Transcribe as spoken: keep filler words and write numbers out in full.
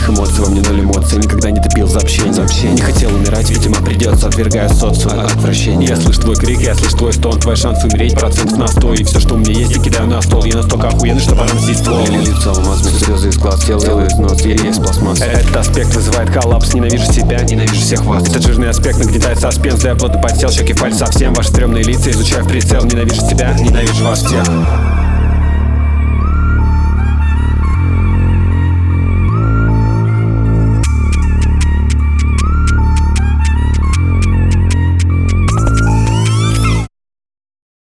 никаких эмоций, во мне ноль эмоций. Никогда не топил за общение, за общение. Не хотел умирать, видимо придется, отвергая социум от отвращения. Я слышу твой крик, я слышу твой стон, твой шанс умереть процентов на сто. И все, что у меня есть, я кидаю на стол. Я настолько охуенный, что пора носить ствол. Лицо алмаз, слезы из глаз, тело из нос, я есть пластмасс. Этот аспект вызывает коллапс, ненавижу себя, ненавижу всех вас. Этот жирный аспект нагнетает саспенс, да я плотно подсел, щеки в паль совсем. Ваши стрёмные лица изучаю в прицел, ненавижу себя, ненавижу вас всех.